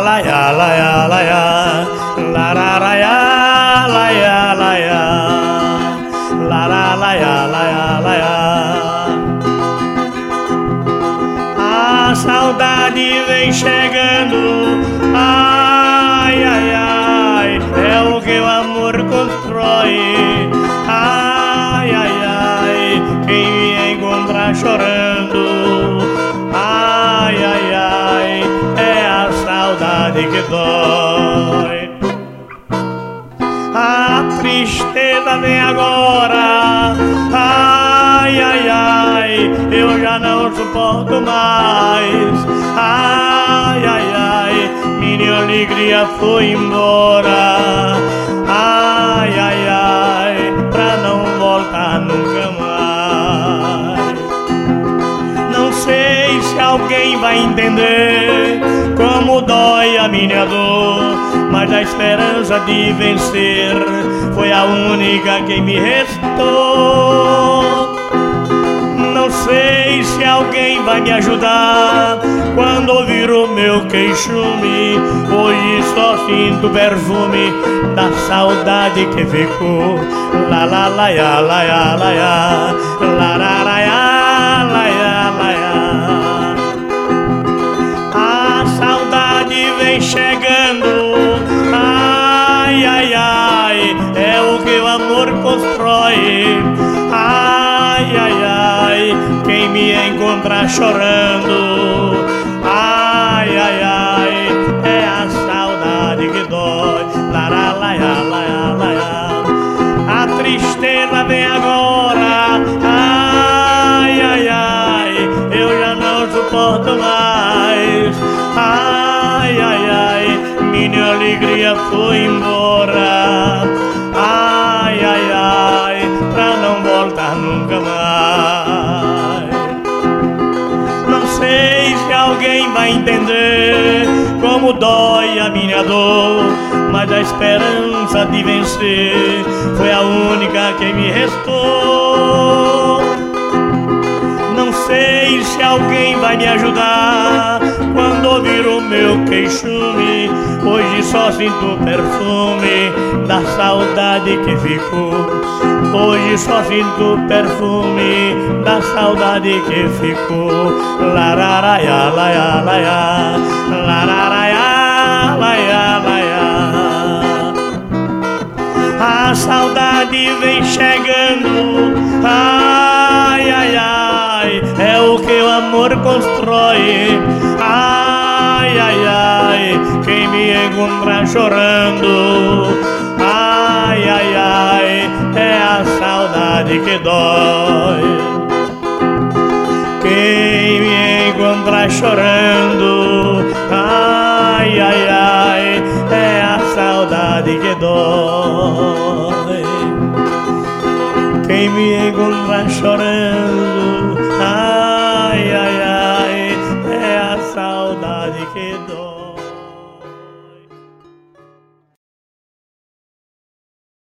laia, laia, laia, lararaia, laia, laia, laralaia, laia, laia. A saudade vem chegando, ai, ai, ai, é o que o amor constrói. Ai, ai, ai, quem me encontrar chorando, ai, ai, ai, é a saudade que dói. A tristeza vem agora, ai, ai, ai, eu já não suporto mais. Ai, ai, ai, minha alegria foi embora. Ai, ai, ai, pra não voltar nunca mais. Não sei se alguém vai entender como dói a minha dor, mas a esperança de vencer foi a única que me restou. Não sei se alguém vai me ajudar quando ouvir o meu queixume. Hoje só sinto perfume da saudade que ficou. La la la ya, la ya, la ya, la la la ya, la ya, la ya. A saudade vem chegando, ai, ai, ai, é o que o amor constrói. Ai, ai, ai, quem me encontrar chorando, ai, ai, ai, é a saudade que dói. Lara, laia, laia, laia. A tristeza vem agora, ai, ai, ai, eu já não suporto mais. Ai, ai, ai, minha alegria foi embora. Ai, ai, ai, pra não voltar nunca mais. Não sei se alguém vai entender como dói a minha dor, mas a esperança de vencer foi a única que me restou. Não sei se alguém vai me ajudar quando ouvir o meu queixume. Hoje só sinto perfume da saudade que ficou. Hoje só sinto perfume da saudade que ficou. Lararaia, laia, laia, lararaia, laia, laia. A saudade vem chegando, ai, ai, ai, é o que o amor constrói. Ai, ai, ai, quem me encontrar chorando, ai, ai, ai, é a saudade que dói. Quem me encontrar chorando, ai, ai, ai, é a saudade que dói. Quem me encontrar chorando,